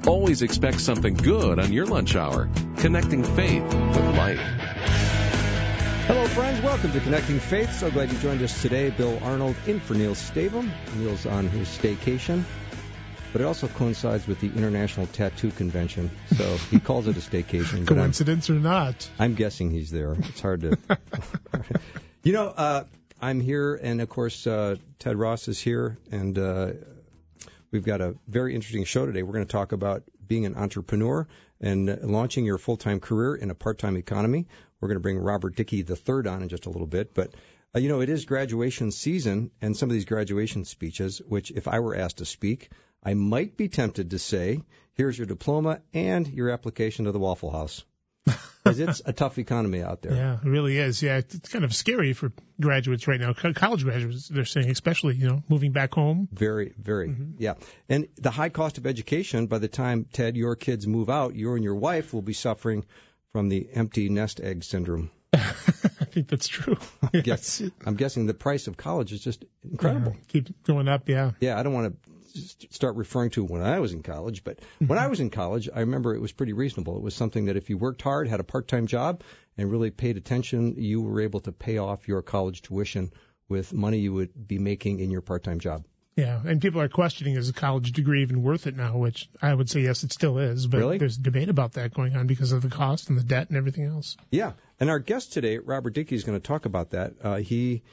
Always expect something good on your lunch hour. Connecting faith with life. Hello, friends. Welcome to Connecting Faith. So glad you joined us today. Bill Arnold in for Neil Stavum. Neil's on his staycation, but it also coincides with the International Tattoo Convention, so he calls it a staycation. Coincidence or not? I'm guessing he's there. It's hard to... I'm here, and, of course, Ted Ross is here, and we've got a very interesting show today. We're going to talk about being an entrepreneur and launching your full-time career in a part-time economy. We're going to bring Robert Dickey III on in just a little bit. But, it is graduation season, and some of these graduation speeches, which if I were asked to speak, I might be tempted to say, here's your diploma and your application to the Waffle House. Because it's a tough economy out there. Yeah, it really is. Yeah, it's kind of scary for graduates right now. College graduates, they're saying, especially, moving back home. Very, very, yeah. And the high cost of education, by the time, Ted, your kids move out, you and your wife will be suffering from the empty nest egg syndrome. I think that's true. I'm guessing the price of college is just incredible. Yeah, keep going up, yeah. Yeah, I don't want to start referring to when I was in college, but when I was in college, I remember it was pretty reasonable. It was something that if you worked hard, had a part-time job, and really paid attention, you were able to pay off your college tuition with money you would be making in your part-time job. Yeah, and people are questioning, is a college degree even worth it now, which I would say, yes, it still is. But Really? There's debate about that going on because of the cost and the debt and everything else. Yeah, and our guest today, Robert Dickey, is going to talk about that.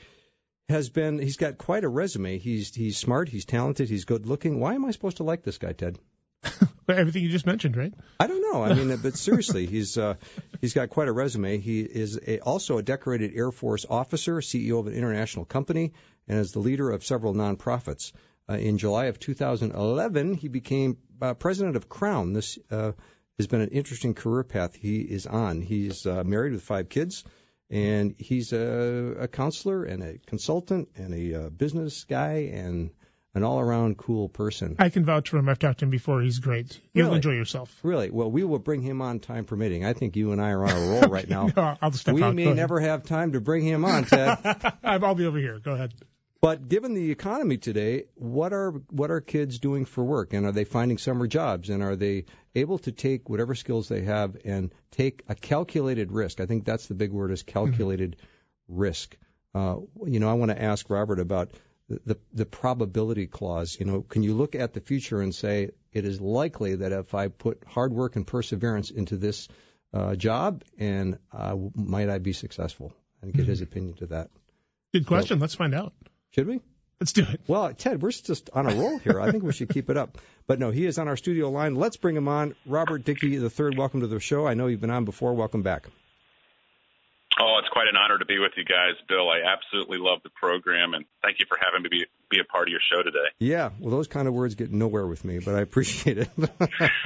He's got quite a resume. He's smart, he's talented, he's good looking. Why am I supposed to like this guy, Ted? Everything you just mentioned, right? I don't know. I mean, but seriously, he's got quite a resume. He is also a decorated Air Force officer, CEO of an international company, and is the leader of several nonprofits. In July of 2011, he became president of Crown. This has been an interesting career path he is on. He's married with 5 kids. And he's a counselor and a consultant and a business guy and an all-around cool person. I can vouch for him. I've talked to him before. He's great. You'll enjoy yourself. Really? Well, we will bring him on, time permitting. I think you and I are on a roll right now. No, I'll step out. We may never have time to bring him on, Ted. I'll be over here. Go ahead. But given the economy today, what are kids doing for work? And are they finding summer jobs? And are they able to take whatever skills they have and take a calculated risk? I think that's the big word, is calculated risk. I want to ask Robert about the probability clause. Can you look at the future and say it is likely that if I put hard work and perseverance into this job, and might I be successful? And get his opinion to that. Good question. Let's find out. Should we? Let's do it. Well, Ted, we're just on a roll here. I think we should keep it up. But no, he is on our studio line. Let's bring him on. Robert Dickey III, welcome to the show. I know you've been on before. Welcome back. Oh, it's quite an honor to be with you guys, Bill. I absolutely love the program, and thank you for having me be a part of your show today. Yeah, well, those kind of words get nowhere with me, but I appreciate it. You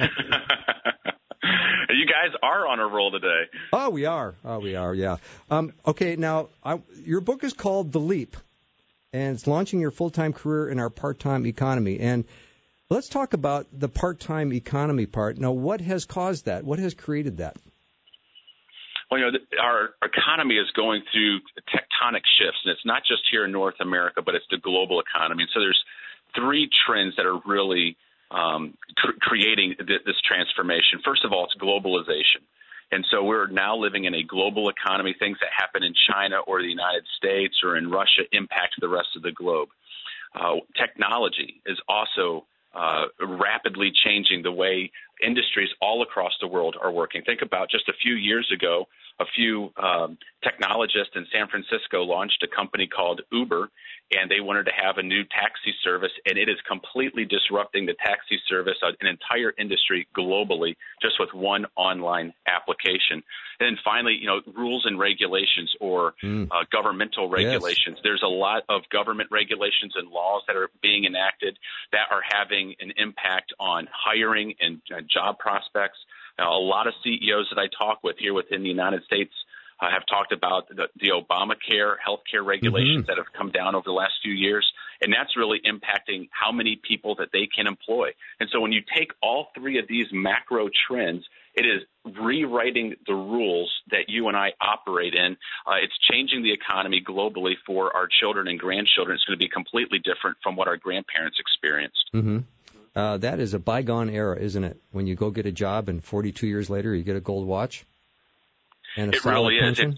guys are on a roll today. Oh, we are, yeah. Okay, now, your book is called The Leap, and it's launching your full-time career in our part-time economy. And let's talk about the part-time economy part. Now, what has caused that? What has created that? Well, our economy is going through tectonic shifts, and it's not just here in North America, but it's the global economy. And so there's 3 trends that are really creating this transformation. First of all, it's globalization. And so we're now living in a global economy. Things that happen in China or the United States or in Russia impact the rest of the globe. Technology is also rapidly changing the way industries all across the world are working. Think about just a few years ago, a few technologists in San Francisco launched a company called Uber, and they wanted to have a new taxi service, and it is completely disrupting the taxi service, an entire industry globally, just with one online application. And then finally, rules and regulations or governmental regulations. Yes. There's a lot of government regulations and laws that are being enacted that are having an impact on hiring and job prospects. A lot of CEOs that I talk with here within the United States have talked about the Obamacare healthcare regulations that have come down over the last few years, and that's really impacting how many people that they can employ. And so when you take all 3 of these macro trends, it is rewriting the rules that you and I operate in. It's changing the economy globally for our children and grandchildren. It's going to be completely different from what our grandparents experienced. Mm-hmm. That is a bygone era, isn't it? When you go get a job and 42 years later you get a gold watch and a solid pension.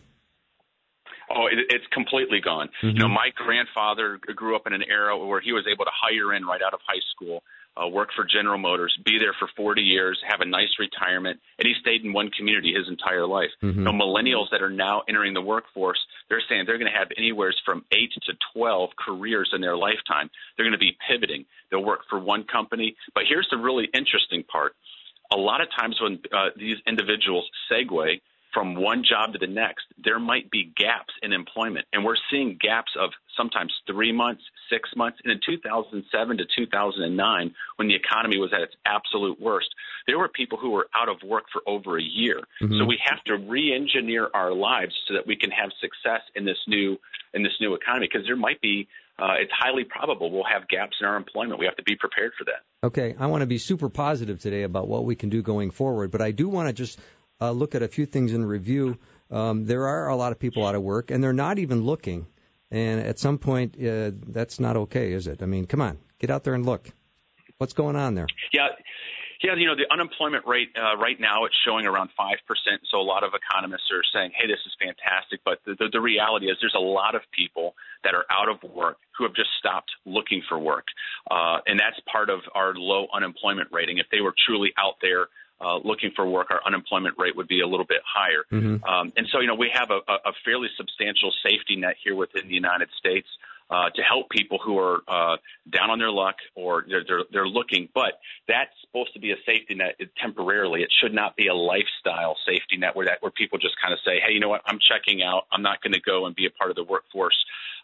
It's completely gone. Mm-hmm. You know, my grandfather grew up in an era where he was able to hire in right out of high school, work for General Motors, be there for 40 years, have a nice retirement, and he stayed in one community his entire life. Mm-hmm. You know, millennials that are now entering the workforce, they're saying they're going to have anywhere from 8 to 12 careers in their lifetime. They're going to be pivoting. They'll work for one company. But here's the really interesting part. A lot of times when these individuals segue from one job to the next, there might be gaps in employment. And we're seeing gaps of sometimes 3 months, 6 months. And in 2007 to 2009, when the economy was at its absolute worst, there were people who were out of work for over a year. Mm-hmm. So we have to re-engineer our lives so that we can have success in this new economy, because there might be it's highly probable we'll have gaps in our employment. We have to be prepared for that. Okay, I want to be super positive today about what we can do going forward, but I do want to just look at a few things in review. There are a lot of people out of work, and they're not even looking. And at some point, that's not okay, is it? I mean, come on, get out there and look. What's going on there? Yeah, you know, the unemployment rate right now, it's showing around 5%. So a lot of economists are saying, hey, this is fantastic. But the reality is there's a lot of people that are out of work who have just stopped looking for work. And that's part of our low unemployment rating. If they were truly out there looking for work, our unemployment rate would be a little bit higher. Mm-hmm. And so, you know, we have a fairly substantial safety net here within the United States to help people who are down on their luck or they're looking. But that's supposed to be a safety net temporarily. It should not be a lifestyle safety net where people just kind of say, hey, you know what, I'm checking out. I'm not going to go and be a part of the workforce.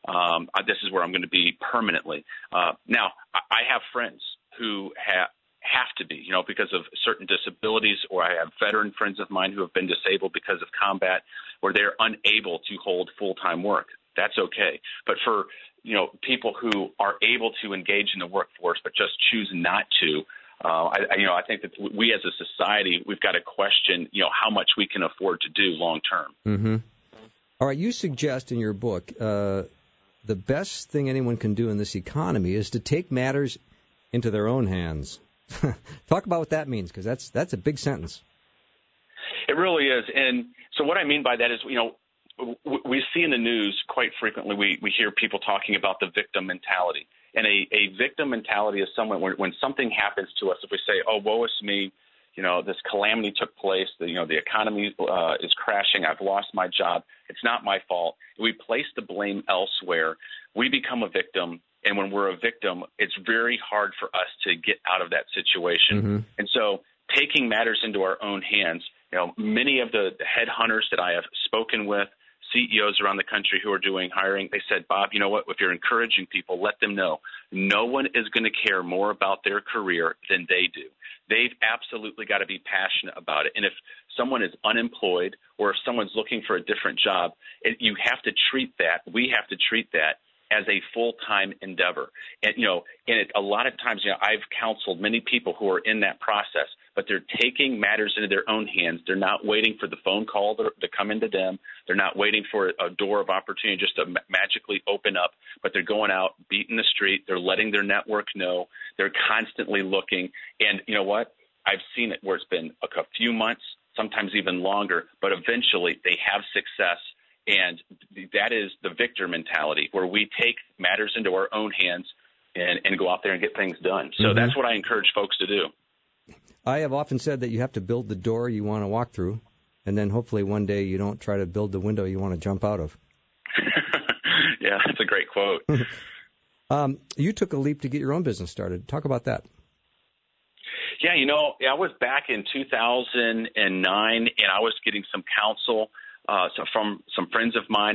This is where I'm going to be permanently. Now, I have friends who have to be, you know, because of certain disabilities, or I have veteran friends of mine who have been disabled because of combat, where they're unable to hold full-time work. That's okay. But for, you know, people who are able to engage in the workforce but just choose not to, I think that we as a society, we've got to question, you know, how much we can afford to do long term. Mm-hmm. All right, you suggest in your book the best thing anyone can do in this economy is to take matters into their own hands. Talk about what that means, because that's a big sentence. It really is. And so what I mean by that is, you know, we see in the news quite frequently, we hear people talking about the victim mentality. And a victim mentality is someone when something happens to us, if we say, oh, woe is me, you know, this calamity took place, the economy is crashing, I've lost my job, it's not my fault. We place the blame elsewhere. We become a victim. And when we're a victim, it's very hard for us to get out of that situation. Mm-hmm. And so taking matters into our own hands, you know, many of the headhunters that I have spoken with, CEOs around the country who are doing hiring, they said, Bob, you know what, if you're encouraging people, let them know no one is going to care more about their career than they do. They've absolutely got to be passionate about it. And if someone is unemployed or if someone's looking for a different job, you have to treat that, we have to treat that as a full-time endeavor. And, you know, a lot of times, you know, I've counseled many people who are in that process, but they're taking matters into their own hands. They're not waiting for the phone call to come into them. They're not waiting for a door of opportunity just to magically open up, but they're going out, beating the street. They're letting their network know. They're constantly looking. And you know what? I've seen it where it's been a few months, sometimes even longer, but eventually they have success. And that is the victor mentality, where we take matters into our own hands and go out there and get things done. So that's what I encourage folks to do. I have often said that you have to build the door you want to walk through, and then hopefully one day you don't try to build the window you want to jump out of. Yeah, that's a great quote. You took a leap to get your own business started. Talk about that. Yeah, you know, I was back in 2009, and I was getting some counsel from some friends of mine.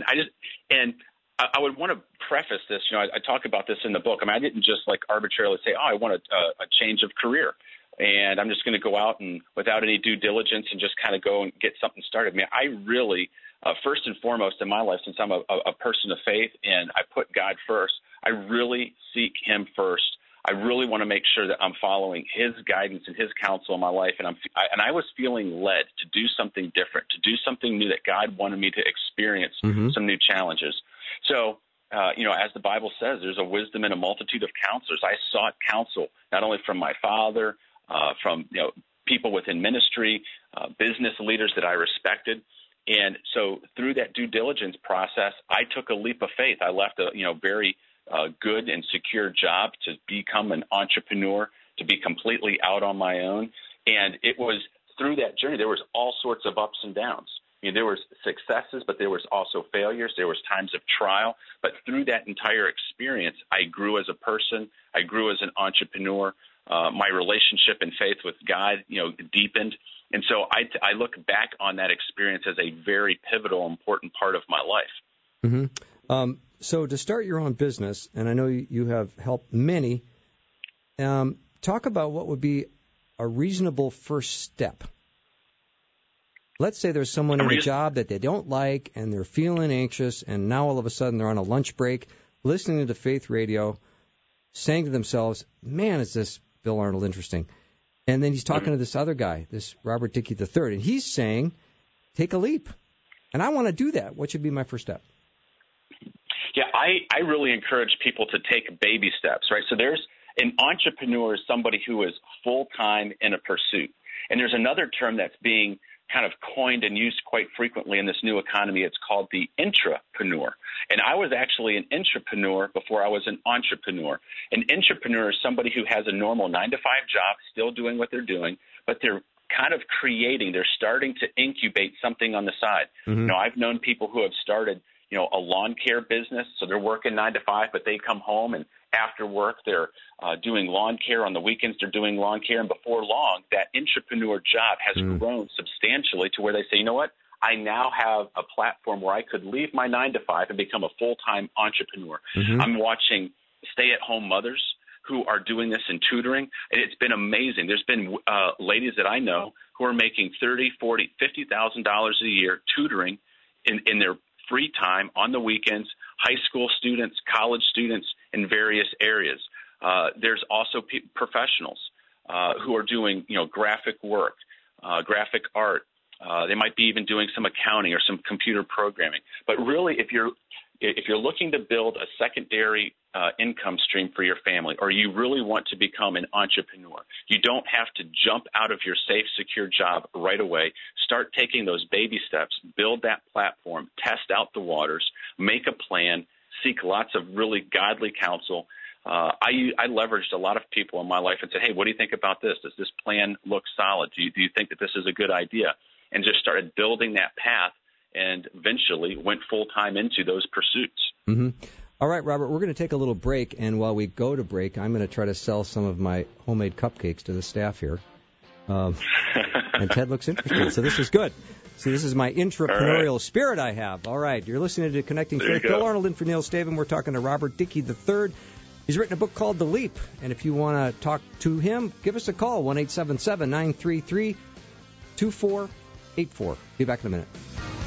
I would want to preface this. You know, I talk about this in the book. I mean, I didn't just like arbitrarily say, oh, I want a change of career, and I'm just going to go out and without any due diligence and just kind of go and get something started. I mean, I really, first and foremost in my life, since I'm a person of faith and I put God first, I really seek Him first. I really want to make sure that I'm following His guidance and His counsel in my life, and I was feeling led to do something different, to do something new, that God wanted me to experience some new challenges. So as the Bible says, there's a wisdom in a multitude of counselors. I sought counsel not only from my father, from people within ministry, business leaders that I respected. And so through that due diligence process, I took a leap of faith. I left a very good and secure job to become an entrepreneur, to be completely out on my own. And it was through that journey, there was all sorts of ups and downs. There was successes, but there was also failures. There was times of trial. But through that entire experience, I grew as a person. I grew as an entrepreneur. My relationship and faith with God, deepened. And so I look back on that experience as a very pivotal, important part of my life. Mm-hmm. So to start your own business, and I know you have helped many, talk about what would be a reasonable first step. Let's say there's someone in a job that they don't like and they're feeling anxious, and now all of a sudden they're on a lunch break listening to Faith Radio, saying to themselves, man, is this Bill Arnold interesting? And then he's talking to this other guy, this Robert Dickey III, and he's saying, take a leap. And I want to do that. What should be my first step? Yeah, I really encourage people to take baby steps, right? So there's an entrepreneur is somebody who is full-time in a pursuit. And there's another term that's being kind of coined and used quite frequently in this new economy. It's called the intrapreneur. And I was actually an intrapreneur before I was an entrepreneur. An intrapreneur is somebody who has a normal 9-to-5 job, still doing what they're doing, but they're kind of creating, they're starting to incubate something on the side. Mm-hmm. I've known people who have started, a lawn care business, so they're working 9 to 5, but they come home and after work they're doing lawn care. On the weekends they're doing lawn care, and before long that intrapreneur job has grown substantially to where they say, you know what, I now have a platform where I could leave my 9 to 5 and become a full-time entrepreneur. Mm-hmm. I'm watching stay-at-home mothers who are doing this in tutoring, and it's been amazing. There's been ladies that I know who are making $30,000, $40,000, $50,000 a year tutoring in their free time on the weekends, high school students, college students in various areas. There's also professionals who are doing, graphic work, graphic art. They might be even doing some accounting or some computer programming. But really, if you're looking to build a secondary income stream for your family, or you really want to become an entrepreneur, you don't have to jump out of your safe, secure job right away. Start taking those baby steps, build that platform, test out the waters, make a plan, seek lots of really godly counsel. I leveraged a lot of people in my life and said, hey, what do you think about this? Does this plan look solid? Do you think that this is a good idea? And just started building that path, and eventually went full-time into those pursuits. Mm-hmm. All right, Robert, we're going to take a little break, and while we go to break, I'm going to try to sell some of my homemade cupcakes to the staff here. And Ted looks interested, so this is good. See, this is my intrapreneurial spirit I have. All right, you're listening to Connecting Faith. Bill Arnold in for Neil Stavin. We're talking to Robert Dickey III. He's written a book called The Leap, and if you want to talk to him, give us a call, 1-877-933-2484. Be back in a minute.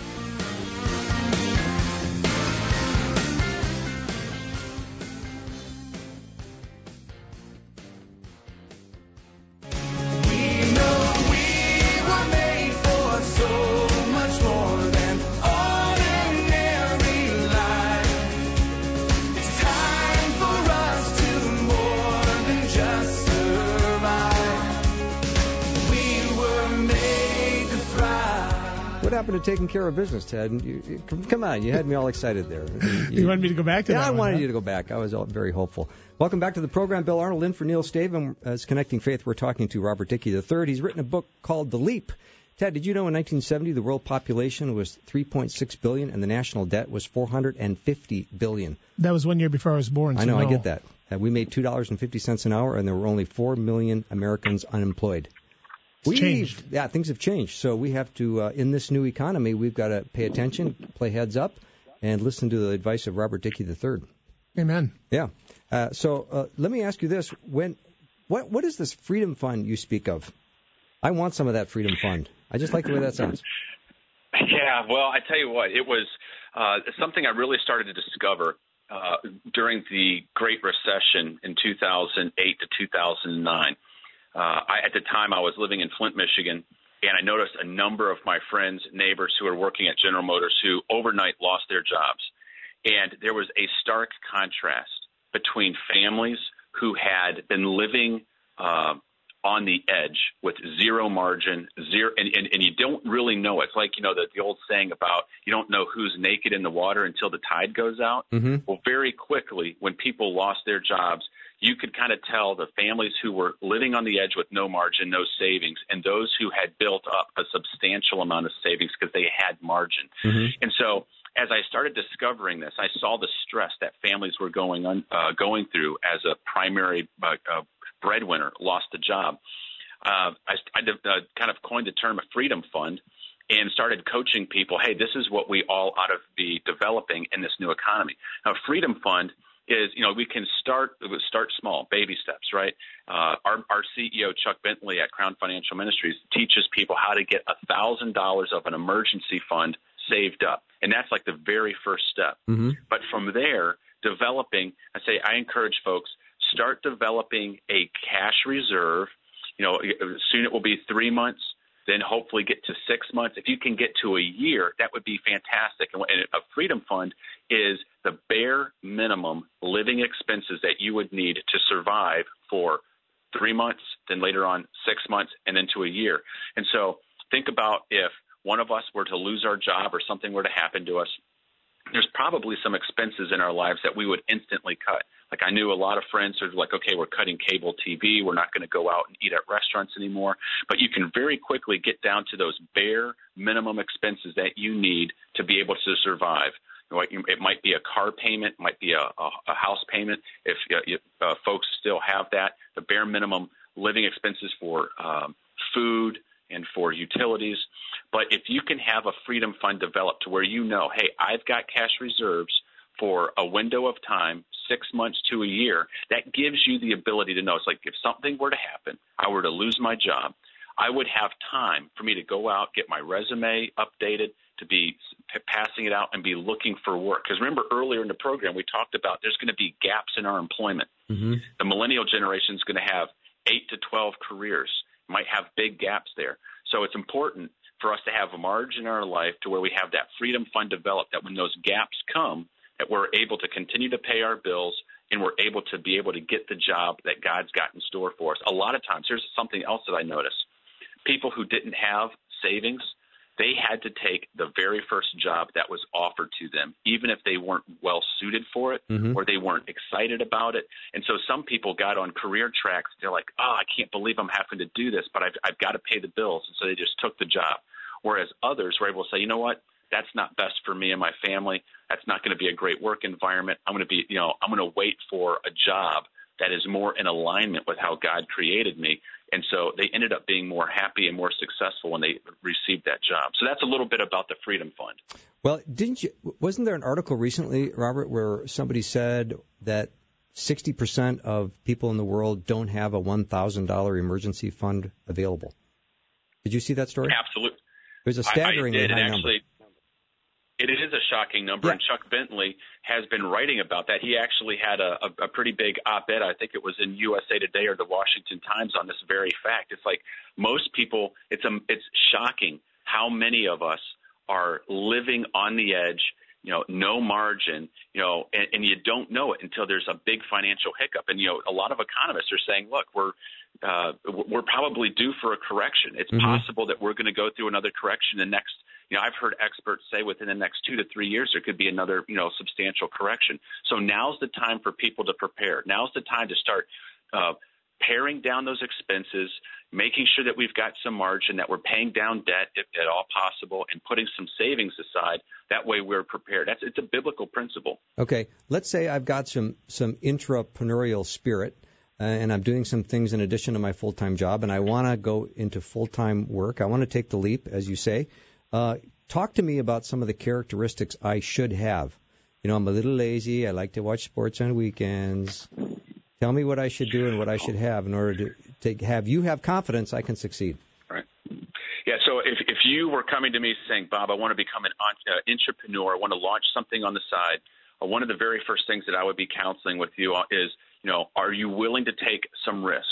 To taking care of business, Ted. Come on, you had me all excited there. You wanted me to go back to that? Yeah, I wanted you to go back. I was very hopeful. Welcome back to the program. Bill Arnold in for Neil Stavin. As Connecting Faith, we're talking to Robert Dickey III. He's written a book called The Leap. Ted, did you know in 1970 the world population was 3.6 billion and the national debt was $450 billion? That was 1 year before I was born. I know, I get that. We made $2.50 an hour, and there were only 4 million Americans unemployed. Changed. Yeah, things have changed. So we have to, in this new economy, we've got to pay attention, play heads up, and listen to the advice of Robert Dickey III. Amen. Yeah. So let me ask you this: what is this Freedom Fund you speak of? I want some of that Freedom Fund. I just like the way that sounds. Yeah. Well, I tell you what, it was something I really started to discover during the Great Recession in 2008 to 2009. At the time, I was living in Flint, Michigan, and I noticed a number of my friends, neighbors who were working at General Motors who overnight lost their jobs. And there was a stark contrast between families who had been living on the edge with zero margin, and you don't really know. It's like, the old saying about you don't know who's naked in the water until the tide goes out. Mm-hmm. Well, very quickly, when people lost their jobs, you could kind of tell the families who were living on the edge with no margin, no savings, and those who had built up a substantial amount of savings because they had margin. Mm-hmm. And so as I started discovering this, I saw the stress that families were going through as a primary breadwinner lost a job. I kind of coined the term a freedom fund and started coaching people. Hey, this is what we all ought to be developing in this new economy. Now, a freedom fund is, we can start small, baby steps, right? Our CEO, Chuck Bentley at Crown Financial Ministries, teaches people how to get $1,000 of an emergency fund saved up. And that's like the very first step. Mm-hmm. But from there, I encourage folks, start developing a cash reserve. Soon it will be 3 months, then hopefully get to 6 months. If you can get to a year, that would be fantastic. And a freedom fund is the bare minimum living expenses that you would need to survive for 3 months, then later on 6 months, and then to a year. And so think about if one of us were to lose our job or something were to happen to us, there's probably some expenses in our lives that we would instantly cut. Like I knew a lot of friends who were like, okay, we're cutting cable TV. We're not going to go out and eat at restaurants anymore. But you can very quickly get down to those bare minimum expenses that you need to be able to survive. It might be a car payment, it might be a house payment. If folks still have that, the bare minimum living expenses for food and for utilities. But if you can have a freedom fund developed to where hey, I've got cash reserves for a window of time, 6 months to a year, that gives you the ability to know. It's like if something were to happen, I were to lose my job, I would have time for me to go out, get my resume updated, to be passing it out and be looking for work. Because remember earlier in the program, we talked about there's going to be gaps in our employment. Mm-hmm. The millennial generation is going to have 8 to 12 careers, might have big gaps there. So it's important for us to have a margin in our life to where we have that freedom fund developed, that when those gaps come, that we're able to continue to pay our bills and we're able to get the job that God's got in store for us. A lot of times, here's something else that I noticed. People who didn't have savings, they had to take the very first job that was offered to them, even if they weren't well suited for it, mm-hmm. or they weren't excited about it. And so some people got on career tracks. They're like, I can't believe I'm having to do this, but I've got to pay the bills. And so they just took the job. Whereas others were able to say, you know what? That's not best for me and my family. That's not going to be a great work environment. I'm going to wait for a job that is more in alignment with how God created me. And so they ended up being more happy and more successful when they received that job. So that's a little bit about the Freedom Fund. Well, wasn't there an article recently, Robert, where somebody said that 60% of people in the world don't have a $1,000 emergency fund available? Did you see that story? Absolutely. It was a staggeringly high number. It is a shocking number, and Chuck Bentley has been writing about that. He actually had a pretty big op-ed, I think it was in USA Today or the Washington Times, on this very fact. It's like most people, it's shocking how many of us are living on the edge, no margin, and you don't know it until there's a big financial hiccup. And, a lot of economists are saying, look, we're probably due for a correction. It's mm-hmm. possible that we're going to go through another correction the next. I've heard experts say within the next 2 to 3 years there could be another, substantial correction. So now's the time for people to prepare. Now's the time to start paring down those expenses, making sure that we've got some margin, that we're paying down debt if at all possible, and putting some savings aside. That way we're prepared. It's a biblical principle. Okay, let's say I've got some intrapreneurial spirit, and I'm doing some things in addition to my full-time job, and I want to go into full-time work. I want to take the leap, as you say. Talk to me about some of the characteristics I should have. I'm a little lazy. I like to watch sports on weekends. Tell me what I should do and what I should have in order to have you have confidence I can succeed. Right. Yeah, so if you were coming to me saying, Bob, I want to become an entrepreneur, I want to launch something on the side, one of the very first things that I would be counseling with you is, are you willing to take some risk?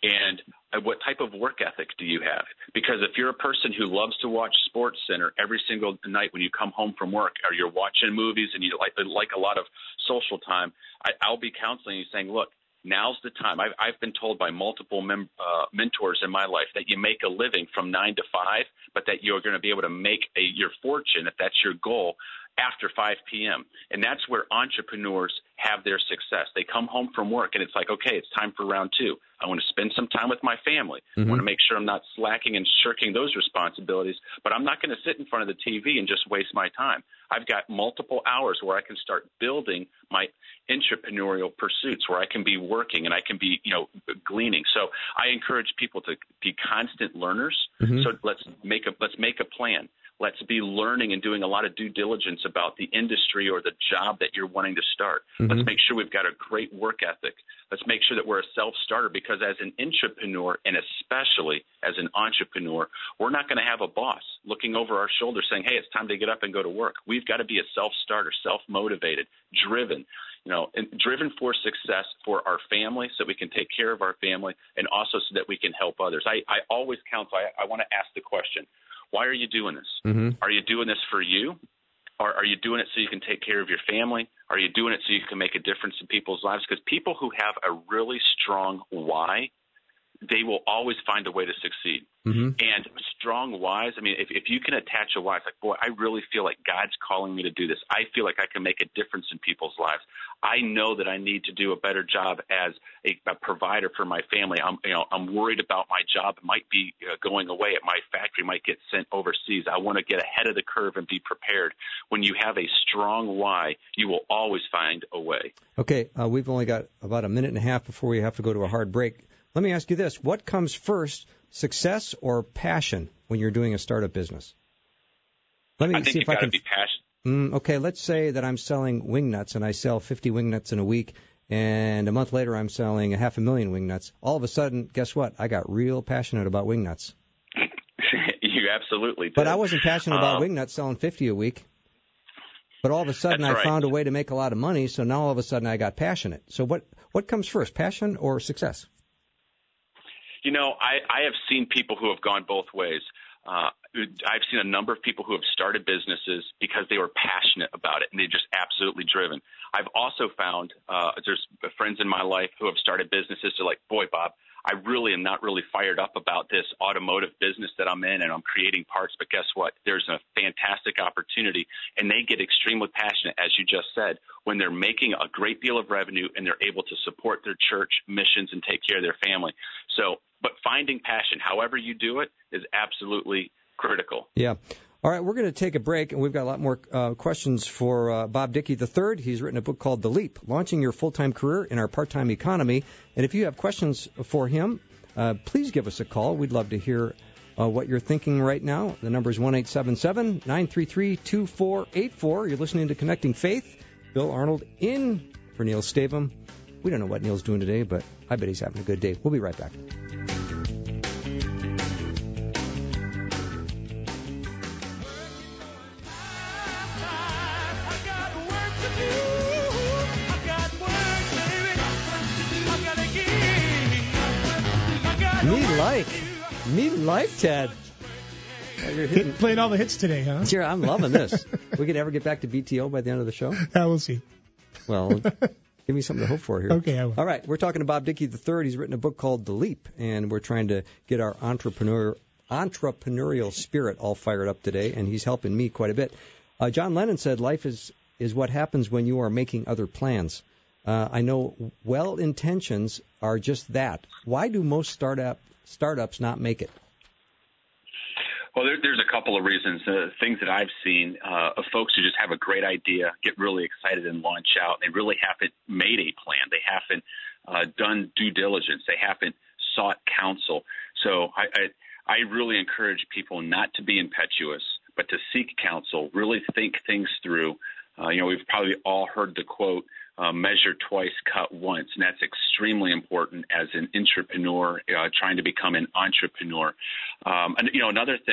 And what type of work ethic do you have? Because if you're a person who loves to watch Sports Center every single night when you come home from work, or you're watching movies and you like a lot of social time, I'll be counseling you saying, look, now's the time. I've been told by multiple mentors in my life that you make a living from 9 to 5, but that you're going to be able to make your fortune, if that's your goal, after 5 p.m. And that's where entrepreneurs have their success. They come home from work and it's like, okay, it's time for round 2. I want to spend some time with my family. I want to make sure I'm not slacking and shirking those responsibilities, but I'm not going to sit in front of the TV and just waste my time. I've got multiple hours where I can start building my entrepreneurial pursuits, where I can be working and I can be, gleaning. So I encourage people to be constant learners. So let's make a plan. Let's be learning and doing a lot of due diligence about the industry or the job that you're wanting to start. Let's make sure we've got a great work ethic. Let's make sure that we're a self-starter, because as an entrepreneur, and especially as an entrepreneur, we're not going to have a boss looking over our shoulder saying, hey, it's time to get up and go to work. We've got to be a self-starter, self-motivated, driven, and driven for success for our family, so we can take care of our family, and also so that we can help others. I always counsel, I want to ask the question, why are you doing this? Are you doing this for you? Or are you doing it so you can take care of your family? Are you doing it so you can make a difference in people's lives? Because people who have a really strong why, they will always find a way to succeed. And strong whys, I mean, if you can attach a why, it's like, boy, I really feel like God's calling me to do this. I feel like I can make a difference in people's lives. I know that I need to do a better job as a provider for my family. I'm worried about my job. It might be going away at my factory, might get sent overseas. I want to get ahead of the curve and be prepared. When you have a strong why, you will always find a way. Okay, we've only got about a minute and a half before we have to go to a hard break. Let me ask you this. What comes first, success or passion, when you're doing a startup business? I think you've got to be passionate. Okay, let's say that I'm selling wing nuts, and I sell 50 wing nuts in a week, and a month later I'm selling 500,000 wing nuts. All of a sudden, guess what? I got real passionate about wing nuts. You absolutely did. But I wasn't passionate about wing nuts selling 50 a week. But all of a sudden I found a way to make a lot of money, so now all of a sudden I got passionate. So what comes first, passion or success? I have seen people who have gone both ways. I've seen a number of people who have started businesses because they were passionate about it, and they're just absolutely driven. I've also found there's friends in my life who have started businesses. They're like, boy, Bob, I really am not really fired up about this automotive business that I'm in, and I'm creating parts. But guess what? There's a fantastic opportunity, and they get extremely passionate, as you just said, when they're making a great deal of revenue and they're able to support their church missions and take care of their family. But finding passion, however you do it, is absolutely critical. Yeah. All right, we're going to take a break, and we've got a lot more questions for Bob Dickey III. He's written a book called The Leap, Launching Your Full-Time Career in Our Part-Time Economy. And if you have questions for him, please give us a call. We'd love to hear what you're thinking right now. The number is 1-877-933-2484. You're listening to Connecting Faith. Bill Arnold in for Neil Stavum. We don't know what Neil's doing today, but I bet he's having a good day. We'll be right back. Me like, Ted. Playing all the hits today, huh? Sure, I'm loving this. We could ever get back to BTO by the end of the show? We'll see. Well, give me something to hope for here. Okay, I will. All right, we're talking to Bob Dickey III. He's written a book called The Leap, and we're trying to get our entrepreneurial spirit all fired up today, and he's helping me quite a bit. John Lennon said, life is what happens when you are making other plans. I know well-intentions are just that. Why do most startups not make it? Well, there's a couple of reasons. Things that I've seen of folks who just have a great idea, get really excited and launch out. They really haven't made a plan. They haven't done due diligence. They haven't sought counsel. So I really encourage people not to be impetuous, but to seek counsel, really think things through. We've probably all heard the quote, measure twice, cut once, and that's extremely important as an entrepreneur trying to become an entrepreneur. And another thing,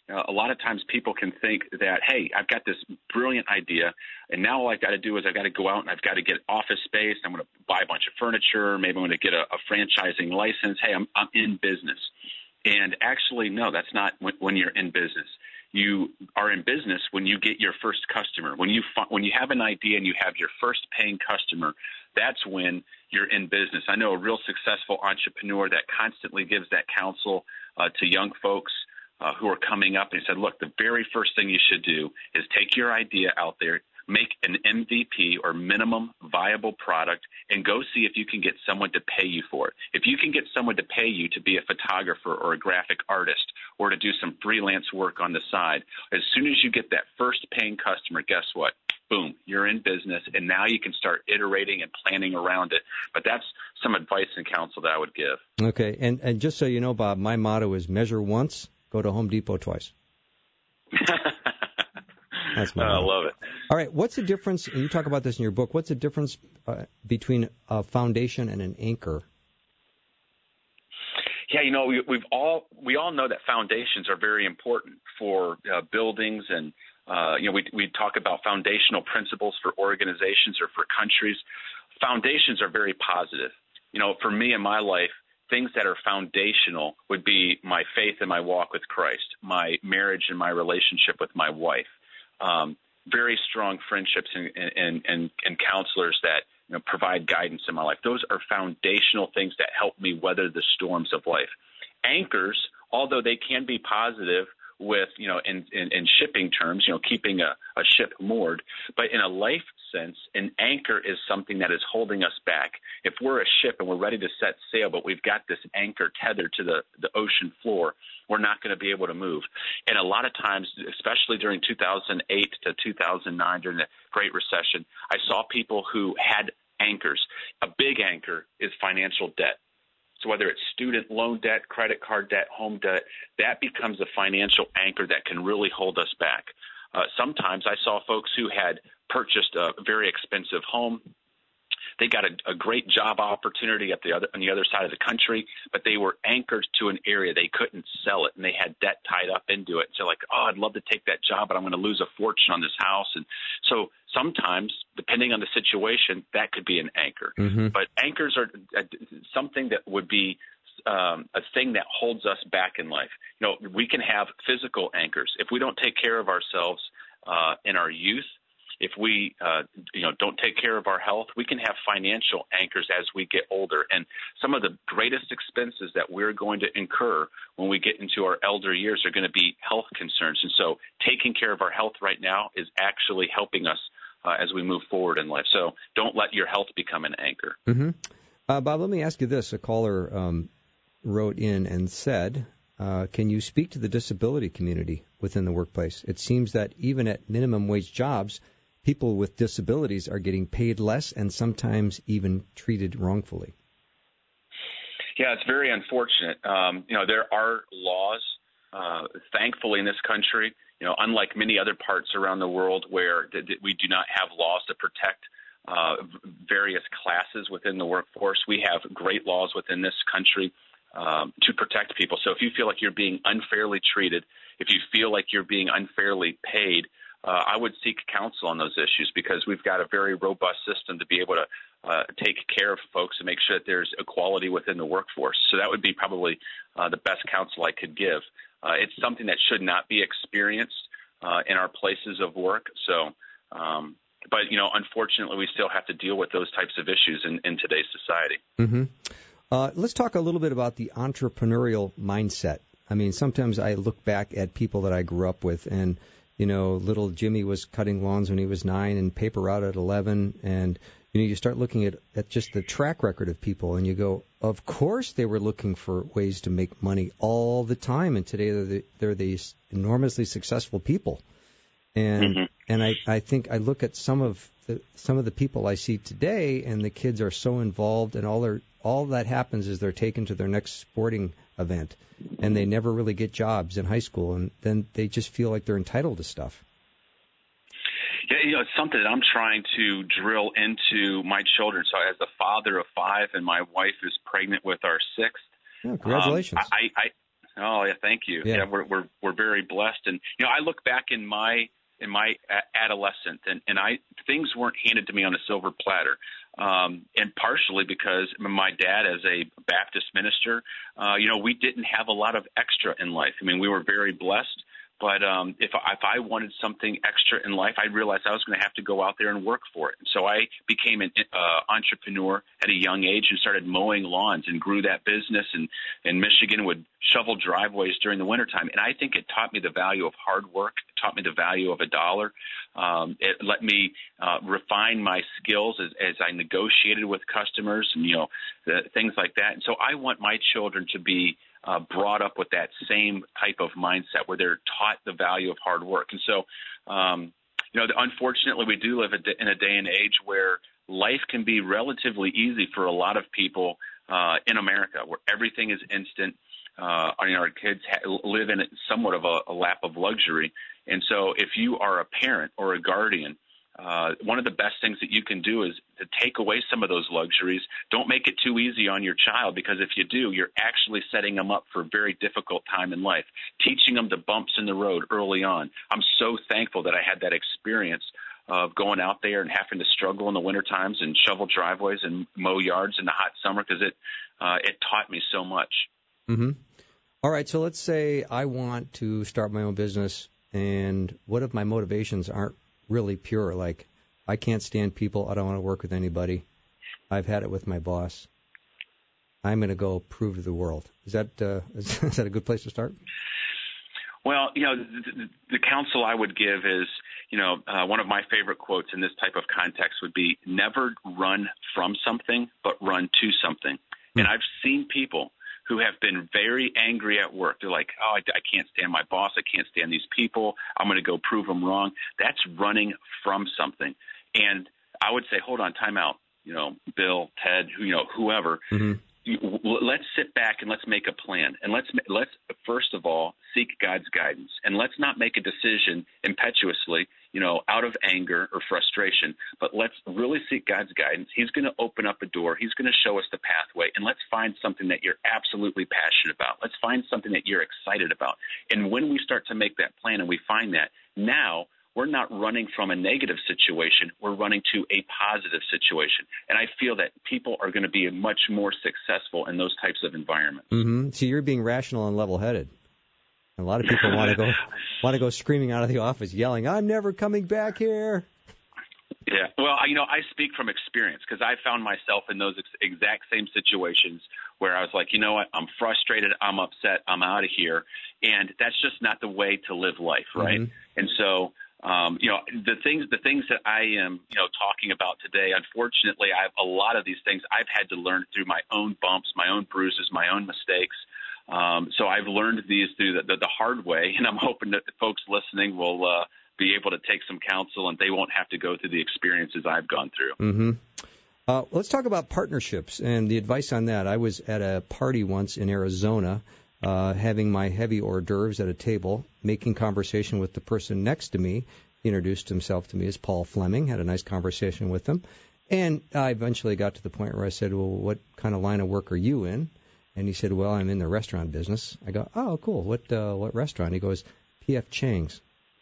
a lot of times people can think that, hey, I've got this brilliant idea, and now all I've got to do is I've got to go out and I've got to get office space. I'm going to buy a bunch of furniture. Maybe I'm going to get a franchising license. Hey, I'm in business. And actually, no, that's not when you're in business. You are in business when you get your first customer. When you have an idea and you have your first paying customer, that's when you're in business. I know a real successful entrepreneur that constantly gives that counsel to young folks who are coming up. And he said, look, the very first thing you should do is take your idea out there, make an MVP or minimum viable product, and go see if you can get someone to pay you for it. If you can get someone to pay you to be a photographer or a graphic artist or to do some freelance work on the side, as soon as you get that first paying customer, guess what? Boom, you're in business, and now you can start iterating and planning around it. But that's some advice and counsel that I would give. Okay, and just so you know, Bob, my motto is measure once, go to Home Depot twice. That's my I love it. All right, what's the difference, and you talk about this in your book, what's the difference between a foundation and an anchor? Yeah, we all know that foundations are very important for buildings, and we talk about foundational principles for organizations or for countries. Foundations are very positive. For me in my life, things that are foundational would be my faith and my walk with Christ, my marriage and my relationship with my wife. Very strong friendships and counselors that provide guidance in my life. Those are foundational things that help me weather the storms of life. Anchors, although they can be positive with, in shipping terms, keeping a ship moored, but in a life sense, an anchor is something that is holding us back. If we're a ship and we're ready to set sail, but we've got this anchor tethered to the ocean floor, we're not going to be able to move. And a lot of times, especially during 2008 to 2009, during the Great Recession, I saw people who had anchors. A big anchor is financial debt. So whether it's student loan debt, credit card debt, home debt, that becomes a financial anchor that can really hold us back. Sometimes I saw folks who had purchased a very expensive home. They got a great job opportunity on the other side of the country, but they were anchored to an area. They couldn't sell it, and they had debt tied up into it. So I'd love to take that job, but I'm going to lose a fortune on this house. And so sometimes, depending on the situation, that could be an anchor. Mm-hmm. But anchors are something that would be a thing that holds us back in life. We can have physical anchors. If we don't take care of ourselves in our youth, if we don't take care of our health, we can have financial anchors as we get older. And some of the greatest expenses that we're going to incur when we get into our elder years are going to be health concerns. And so taking care of our health right now is actually helping us as we move forward in life. So don't let your health become an anchor. Mm-hmm. Bob, let me ask you this. A caller wrote in and said, can you speak to the disability community within the workplace? It seems that even at minimum wage jobs, people with disabilities are getting paid less and sometimes even treated wrongfully. Yeah, it's very unfortunate. There are laws, thankfully, in this country, unlike many other parts around the world where we do not have laws to protect various classes within the workforce. We have great laws within this country to protect people. So if you feel like you're being unfairly treated, if you feel like you're being unfairly paid, I would seek counsel on those issues because we've got a very robust system to be able to take care of folks and make sure that there's equality within the workforce. So that would be probably the best counsel I could give. It's something that should not be experienced in our places of work. So, but, unfortunately, we still have to deal with those types of issues in today's society. Mm-hmm. Let's talk a little bit about the entrepreneurial mindset. I mean, sometimes I look back at people that I grew up with and little Jimmy was cutting lawns when he was 9 and paper route at 11. And, you start looking at just the track record of people and you go, of course they were looking for ways to make money all the time. And today they're these enormously successful people. And I think I look at some of the people I see today and the kids are so involved and all that happens is they're taken to their next sporting event. And they never really get jobs in high school, and then they just feel like they're entitled to stuff. Yeah, it's something that I'm trying to drill into my children. So as the father of 5 and my wife is pregnant with our 6th. Yeah, congratulations. Oh, yeah, thank you. Yeah. We're very blessed. And, I look back in my adolescence, and things weren't handed to me on a silver platter. And partially because my dad, as a Baptist minister, we didn't have a lot of extra in life. I mean, we were very blessed. But if I wanted something extra in life, I realized I was going to have to go out there and work for it. And so I became an entrepreneur at a young age and started mowing lawns and grew that business. And in Michigan, would shovel driveways during the wintertime. And I think it taught me the value of hard work. It taught me the value of a dollar. It let me refine my skills as I negotiated with customers and, things like that. And so I want my children to be brought up with that same type of mindset where they're taught the value of hard work. And so, unfortunately, we do live in a day and age where life can be relatively easy for a lot of people in America, where everything is instant. Our kids live in somewhat of a lap of luxury. And so if you are a parent or a guardian, one of the best things that you can do is to take away some of those luxuries. Don't make it too easy on your child, because if you do, you're actually setting them up for a very difficult time in life, teaching them the bumps in the road early on. I'm so thankful that I had that experience of going out there and having to struggle in the winter times and shovel driveways and mow yards in the hot summer, because it taught me so much. Mm-hmm. All right, so let's say I want to start my own business, and what if my motivations aren't really pure? Like, I can't stand people. I don't want to work with anybody. I've had it with my boss. I'm going to go prove to the world. Is that a good place to start? Well, the counsel I would give is, one of my favorite quotes in this type of context would be, never run from something, but run to something. And I've seen people who have been very angry at work. They're like, I can't stand my boss. I can't stand these people. I'm going to go prove them wrong. That's running from something. And I would say, hold on, time out. Bill, Ted, whoever. Mm-hmm. Let's sit back and let's make a plan. And let's first of all seek God's guidance. And let's not make a decision impetuously, out of anger or frustration. But let's really seek God's guidance. He's going to open up a door. He's going to show us the pathway. And let's find something that you're absolutely passionate about. Let's find something that you're excited about. And when we start to make that plan and we find that, now we're not running from a negative situation. We're running to a positive situation. And I feel that people are going to be much more successful in those types of environments. Mm-hmm. So you're being rational and level-headed. A lot of people want to go screaming out of the office, yelling, "I'm never coming back here." Yeah. Well, I speak from experience, because I found myself in those exact same situations where I was like, you know what, I'm frustrated, I'm upset, I'm out of here. And that's just not the way to live life, right? Mm-hmm. And so the things that I am, talking about today, unfortunately, a lot of these things I've had to learn through my own bumps, my own bruises, my own mistakes. So I've learned these through the hard way, and I'm hoping that the folks listening will be able to take some counsel, and they won't have to go through the experiences I've gone through. Mm-hmm. Let's talk about partnerships and the advice on that. I was at a party once in Arizona, having my heavy hors d'oeuvres at a table, making conversation with the person next to me. He introduced himself to me as Paul Fleming, had a nice conversation with him. And I eventually got to the point where I said, well, what kind of line of work are you in? And he said, well, I'm in the restaurant business. I go, oh, cool. What restaurant? He goes, P.F. Chang's.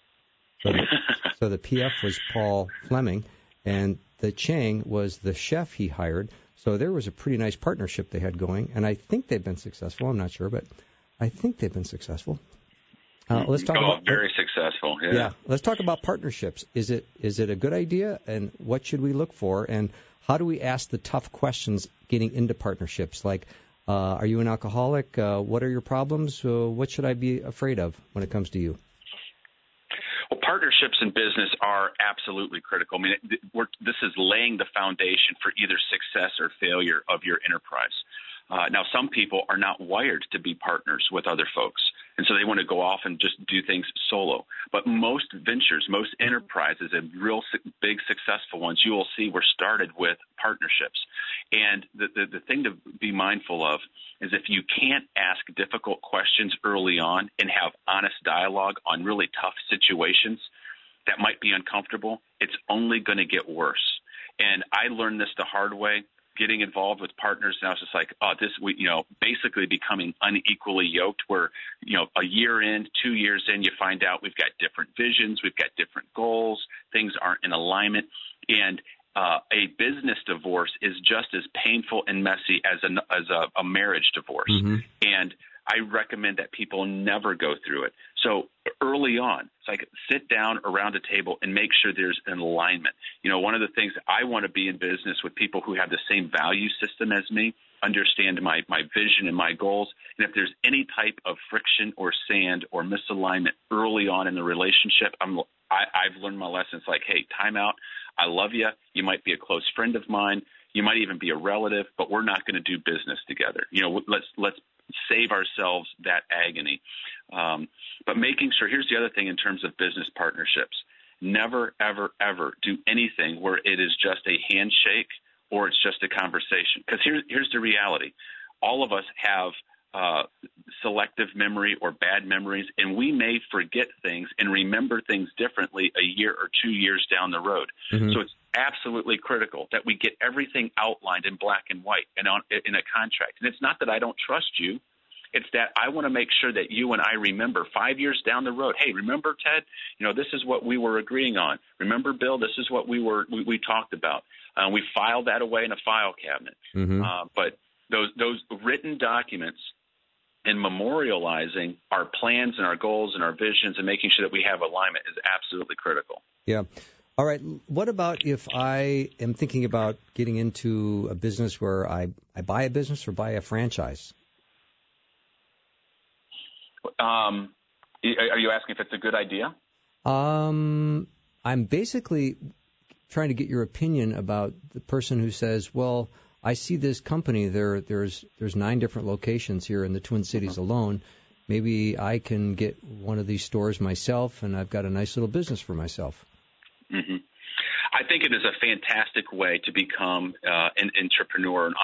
So the P.F. was Paul Fleming, and the Chang was the chef he hired. So there was a pretty nice partnership they had going, and I think they've been successful. I'm not sure, but I think they've been successful. Let's talk about very successful. Yeah. Let's talk about partnerships. Is it a good idea, and what should we look for, and how do we ask the tough questions getting into partnerships? Like, are you an alcoholic? What are your problems? What should I be afraid of when it comes to you? Well, partnerships in business are absolutely critical. I mean, this is laying the foundation for either success or failure of your enterprise. Now, some people are not wired to be partners with other folks, and so they want to go off and just do things solo. But most ventures, most enterprises, and real big successful ones, you will see were started with partnerships. And the thing to be mindful of is if you can't ask difficult questions early on and have honest dialogue on really tough situations that might be uncomfortable, it's only going to get worse. And I learned this the hard way. getting involved with partners, and I was just like, basically becoming unequally yoked where, a year in, 2 years in, you find out we've got different visions, we've got different goals, things aren't in alignment. And a business divorce is just as painful and messy as a marriage divorce. Mm-hmm. And I recommend that people never go through it. So early on, it's like sit down around a table and make sure there's an alignment. One of the things I want to be in business with people who have the same value system as me, understand my vision and my goals. And if there's any type of friction or sand or misalignment early on in the relationship, I've learned my lessons like, hey, time out. I love you. You might be a close friend of mine. You might even be a relative, but we're not going to do business together. Let's save ourselves that agony. But making sure, here's the other thing in terms of business partnerships. Never, ever, ever do anything where it is just a handshake or it's just a conversation. Because here's the reality. All of us have selective memory or bad memories, and we may forget things and remember things differently a year or 2 years down the road. Mm-hmm. So it's absolutely critical that we get everything outlined in black and white and in a contract. And it's not that I don't trust you. It's that I want to make sure that you and I remember 5 years down the road. Hey, remember, Ted? This is what we were agreeing on. Remember, Bill? This is what we talked about. We filed that away in a file cabinet. Mm-hmm. But those written documents and memorializing our plans and our goals and our visions and making sure that we have alignment is absolutely critical. Yeah. All right. What about if I am thinking about getting into a business where I buy a business or buy a franchise? Are you asking if it's a good idea? I'm basically trying to get your opinion about the person who says, well, I see this company. There's 9 different locations here in the Twin Cities alone. Maybe I can get one of these stores myself, and I've got a nice little business for myself. Mm-hmm. I think it is a fantastic way to become an entrepreneur,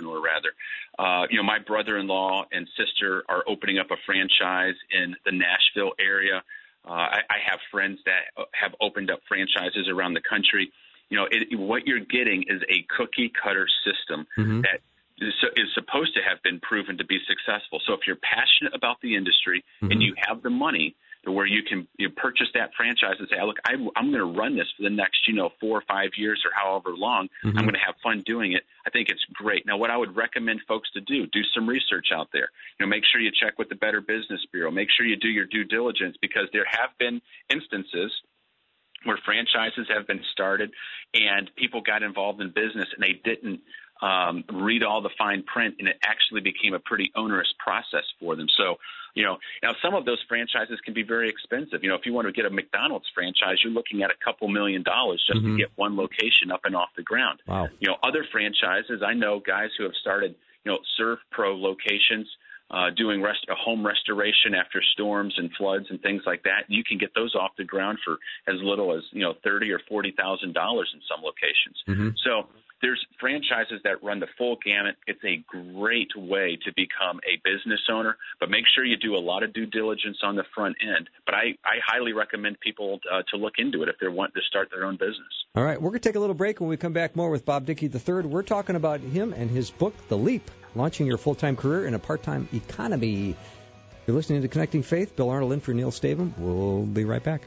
rather. My brother-in-law and sister are opening up a franchise in the Nashville area. I have friends that have opened up franchises around the country. What you're getting is a cookie-cutter system mm-hmm. that is supposed to have been proven to be successful. So if you're passionate about the industry mm-hmm. and you have the money to where you can purchase that franchise and say, look, I'm going to run this for the next 4 or 5 years or however long. Mm-hmm. I'm going to have fun doing it. I think it's great. Now, what I would recommend folks to do some research out there. Make sure you check with the Better Business Bureau. Make sure you do your due diligence, because there have been instances where franchises have been started and people got involved in business and they didn't read all the fine print, and it actually became a pretty onerous process for them. So, now some of those franchises can be very expensive. If you want to get a McDonald's franchise, you're looking at a couple $1 million just mm-hmm. to get one location up and off the ground. Wow. Other franchises, I know guys who have started, Serve Pro locations, doing a home restoration after storms and floods and things like that. You can get those off the ground for as little as $30,000 or $40,000 in some locations. Mm-hmm. So there's franchises that run the full gamut. It's a great way to become a business owner, but make sure you do a lot of due diligence on the front end. But I highly recommend people to look into it if they want to start their own business. All right, we're going to take a little break. When we come back, more with Bob Dickey III. We're talking about him and his book, The Leap, Launching Your Full-Time Career in a Part-Time Economy. You're listening to Connecting Faith. Bill Arnold in for Neil Stavum. We'll be right back.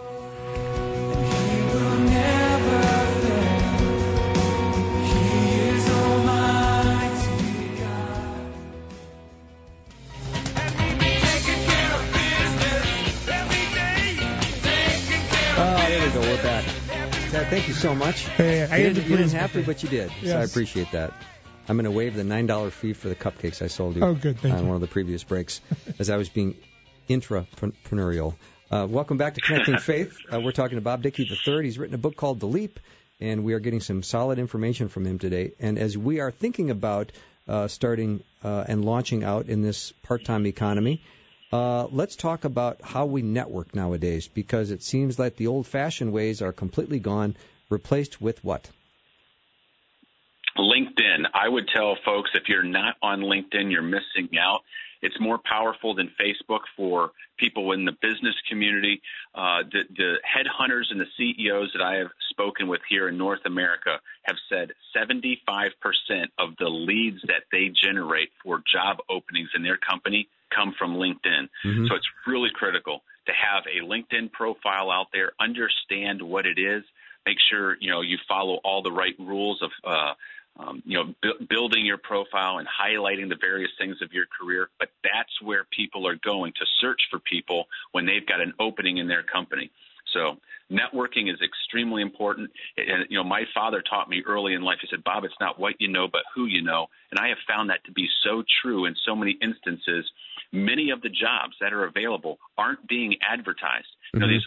Thank you so much. Hey, you didn't have to, but you did. Yes. So I appreciate that. I'm going to waive the $9 fee for the cupcakes I sold you on one of the previous breaks as I was being intrapreneurial. Welcome back to Connecting Faith. We're talking to Bob Dickey III. He's written a book called The Leap, and we are getting some solid information from him today. And as we are thinking about starting and launching out in this part-time economy, let's talk about how we network nowadays, because it seems like the old-fashioned ways are completely gone, replaced with what? LinkedIn. I would tell folks, if you're not on LinkedIn, you're missing out. It's more powerful than Facebook for people in the business community. The headhunters and the CEOs that I have spoken with here in North America have said 75% of the leads that they generate for job openings in their company come from LinkedIn. Mm-hmm. So it's really critical to have a LinkedIn profile out there, understand what it is, make sure, you follow all the right rules of, building your profile and highlighting the various things of your career. But that's where people are going to search for people when they've got an opening in their company. So networking is extremely important. And, my father taught me early in life, he said, Bob, it's not what you know, but who you know. And I have found that to be so true in so many instances. Many of the jobs that are available aren't being advertised. Mm-hmm. These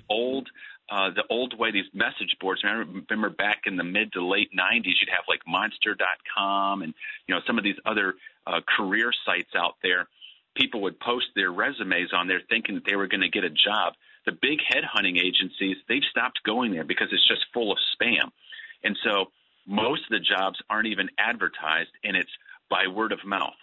the old way, these message boards, I remember back in the mid to late 90s, you'd have like Monster.com and, some of these other career sites out there. People would post their resumes on there thinking that they were going to get a job. The big headhunting agencies, they've stopped going there because it's just full of spam. And so most of the jobs aren't even advertised, and it's by word of mouth.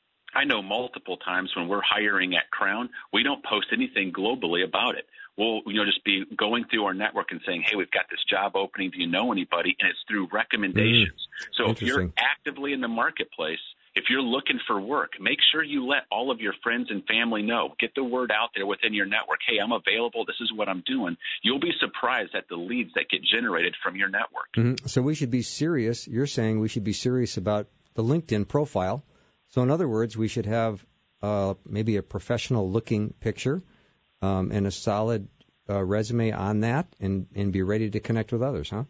I know multiple times when we're hiring at Crown, we don't post anything globally about it. We'll just be going through our network and saying, hey, we've got this job opening. Do you know anybody? And it's through recommendations. So if you're actively in the marketplace, if you're looking for work, make sure you let all of your friends and family know. Get the word out there within your network. Hey, I'm available. This is what I'm doing. You'll be surprised at the leads that get generated from your network. Mm-hmm. So we should be serious. You're saying we should be serious about the LinkedIn profile. So in other words, we should have maybe a professional-looking picture and a solid resume on that and be ready to connect with others, huh?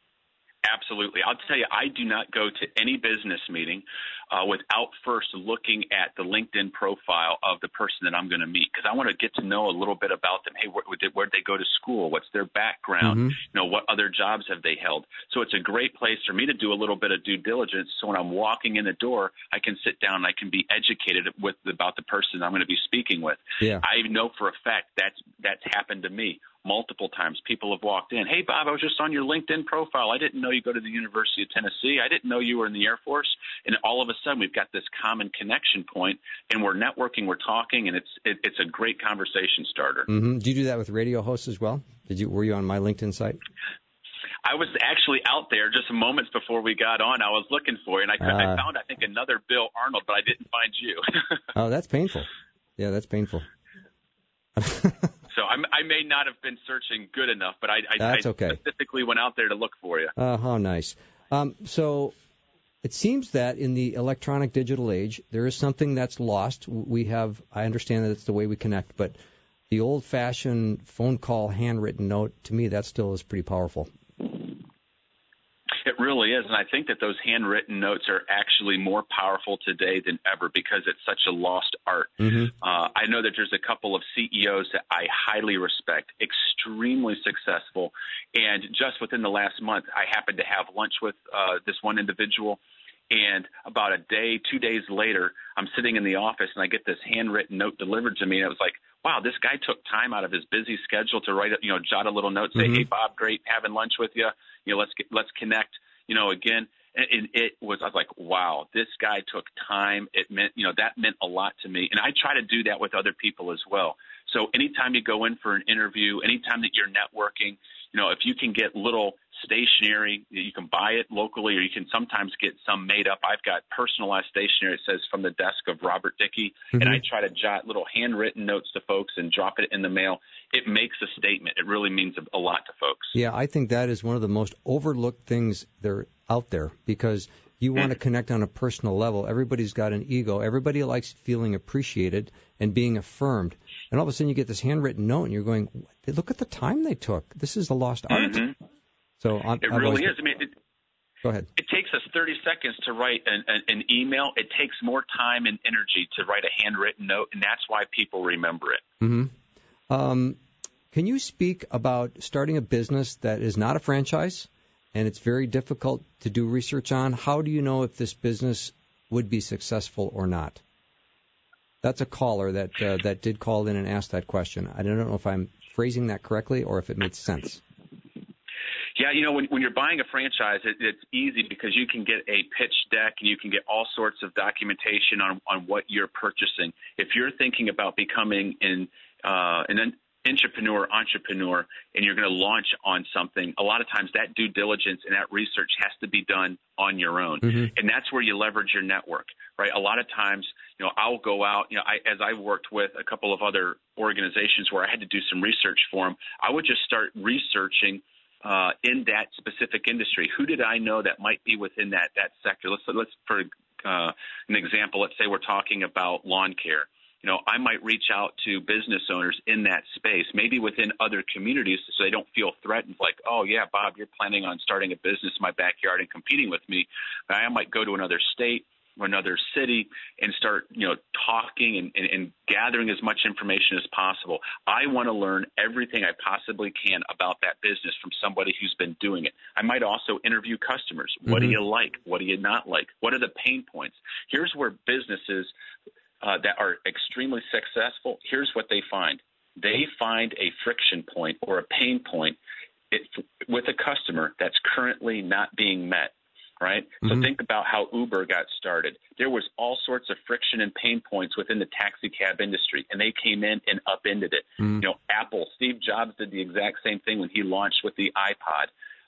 Absolutely. I'll tell you, I do not go to any business meeting without first looking at the LinkedIn profile of the person that I'm going to meet, because I want to get to know a little bit about them. Hey, where'd they go to school? What's their background? Mm-hmm. What other jobs have they held? So it's a great place for me to do a little bit of due diligence. So when I'm walking in the door, I can sit down and I can be educated about the person I'm going to be speaking with. Yeah. I know for a fact that's happened to me multiple times. People have walked in. Hey, Bob, I was just on your LinkedIn profile. I didn't know you go to the University of Tennessee. I didn't know you were in the Air Force. And all of a sudden, we've got this common connection point, and we're networking, we're talking, and it's a great conversation starter. Mm-hmm. Do you do that with radio hosts as well? Were you on my LinkedIn site? I was actually out there just moments before we got on. I was looking for you, and I found, I think, another Bill Arnold, but I didn't find you. Oh, that's painful. Yeah, that's painful. So I may not have been searching good enough, but I specifically went out there to look for you. How nice. So it seems that in the electronic digital age, there is something that's lost. I understand that it's the way we connect, but the old-fashioned phone call, handwritten note, to me, that still is pretty powerful. It really is, and I think that those handwritten notes are actually more powerful today than ever because it's such a lost art. Mm-hmm. I know that there's a couple of CEOs that I highly respect, extremely successful, and just within the last month, I happened to have lunch with this one individual, and about a day, 2 days later, I'm sitting in the office, and I get this handwritten note delivered to me, and it was like, wow, this guy took time out of his busy schedule to write, jot a little note, say, mm-hmm. Hey, Bob, great having lunch with you. Let's connect, again. And I was like, wow, this guy took time. It meant, that meant a lot to me. And I try to do that with other people as well. So anytime you go in for an interview, anytime that you're networking, if you can get little stationery, you can buy it locally, or you can sometimes get some made up. I've got personalized stationery. It says from the desk of Robert Dickey, mm-hmm. and I try to jot little handwritten notes to folks and drop it in the mail. It makes a statement. It really means a lot to folks. Yeah, I think that is one of the most overlooked things that are out there because you want to connect on a personal level. Everybody's got an ego. Everybody likes feeling appreciated and being affirmed. And all of a sudden you get this handwritten note and you're going, look at the time they took. This is a lost art. Mm-hmm. So it really is. I mean, go ahead. It takes us 30 seconds to write an email. It takes more time and energy to write a handwritten note, and that's why people remember it. Mm-hmm. Can you speak about starting a business that is not a franchise and it's very difficult to do research on? How do you know if this business would be successful or not? That's a caller that did call in and ask that question. I don't know if I'm phrasing that correctly or if it makes sense. Yeah, when you're buying a franchise, it's easy because you can get a pitch deck and you can get all sorts of documentation on what you're purchasing. If you're thinking about becoming an entrepreneur, and you're going to launch on something, a lot of times that due diligence and that research has to be done on your own. And that's where you leverage your network, right? A lot of times, I'll go out, as I worked with a couple of other organizations where I had to do some research for them, I would just start researching in that specific industry. Who did I know that might be within that sector? Let's for an example, let's say we're talking about lawn care. I might reach out to business owners in that space, maybe within other communities, so they don't feel threatened, like, oh, yeah, Bob, you're planning on starting a business in my backyard and competing with me. I might go to another state or another city and start, talking and gathering as much information as possible. I want to learn everything I possibly can about that business from somebody who's been doing it. I might also interview customers. What do you like? What do you not like? What are the pain points? Here's where businesses that are extremely successful, here's what they find. They find a friction point or a pain point with a customer that's currently not being met, right? So think about how Uber got started. There was all sorts of friction and pain points within the taxi cab industry, and they came in and upended it. Apple, Steve Jobs did the exact same thing when he launched with the iPod.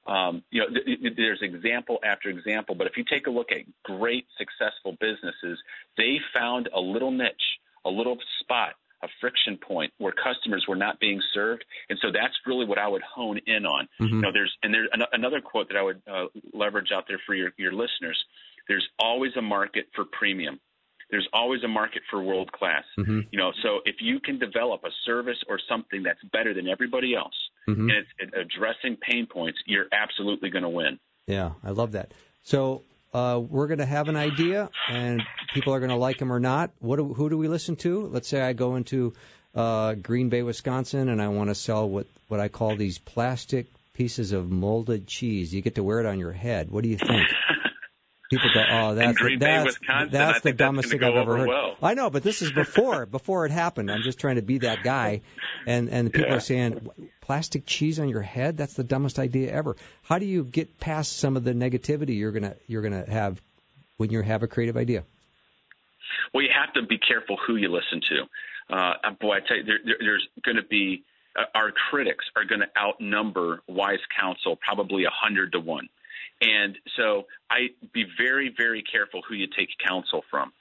There's example after example, but if you take a look at great successful businesses, they found a little niche, a little spot, a friction point where customers were not being served, and so that's really what I would hone in on. There's another quote that I would leverage out there for your listeners. There's always a market for premium. There's always a market for world class. So if you can develop a service or something that's better than everybody else, and it's addressing pain points, you're absolutely going to win. Yeah, I love that. So we're going to have an idea, and people are going to like them or not. Who do we listen to? Let's say I go into Green Bay, Wisconsin, and I want to sell what I call these plastic pieces of molded cheese. You get to wear it on your head. What do you think? People go, oh, that's the dumbest thing I've ever heard. Well. I know, but this is before it happened. I'm just trying to be that guy, and the people are saying, plastic cheese on your head? That's the dumbest idea ever. How do you get past some of the negativity you're gonna have when you have a creative idea? Well, you have to be careful who you listen to. I tell you, there's going to be our critics are going to outnumber wise counsel probably 100 to 1. And so I be very, very careful who you take counsel from.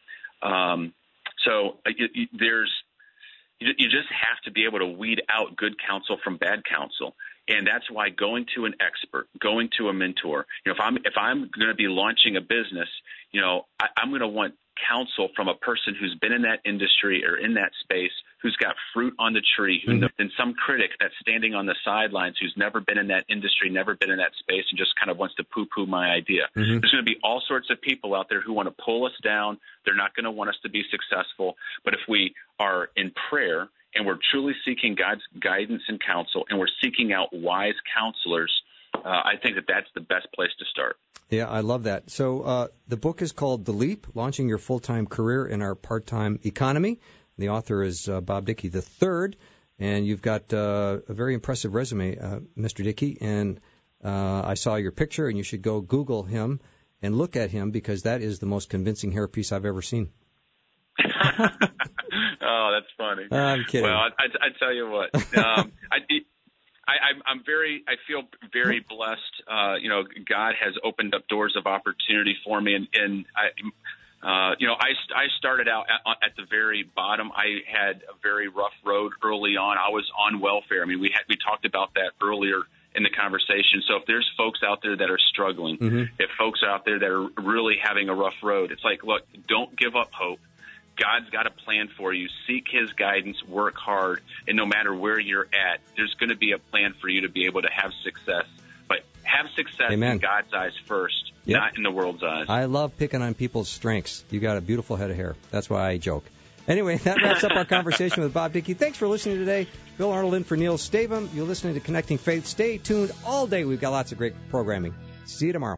You just have to be able to weed out good counsel from bad counsel. And that's why going to an expert, going to a mentor, if I'm going to be launching a business, I'm going to want counsel from a person who's been in that industry or in that space, who's got fruit on the tree, and some critic that's standing on the sidelines who's never been in that industry, never been in that space, and just kind of wants to poo-poo my idea. There's going to be all sorts of people out there who want to pull us down. They're not going to want us to be successful. But if we are in prayer and we're truly seeking God's guidance and counsel, and we're seeking out wise counselors, I think that's the best place to start. Yeah, I love that. So the book is called The Leap, Launching Your Full-Time Career in Our Part-Time Economy. The author is Bob Dickey III, and you've got a very impressive resume, Mr. Dickey, and I saw your picture, and you should go Google him and look at him, because that is the most convincing hairpiece I've ever seen. Oh, that's funny. I'm kidding. Well, I tell you what, I feel very blessed. God has opened up doors of opportunity for me, and I started out at the very bottom. I had a very rough road early on. I was on welfare. I mean, we talked about that earlier in the conversation. So if there's folks out there that are struggling, if folks out there that are really having a rough road, it's like, look, don't give up hope. God's got a plan for you. Seek his guidance, work hard, and no matter where you're at, there's going to be a plan for you to be able to have success. But have success in God's eyes first, not in the world's eyes. I love picking on people's strengths. You got a beautiful head of hair. That's why I joke. Anyway, that wraps up our conversation with Bob Dickey. Thanks for listening today. Bill Arnold in for Neil Stavum. You're listening to Connecting Faith. Stay tuned all day. We've got lots of great programming. See you tomorrow.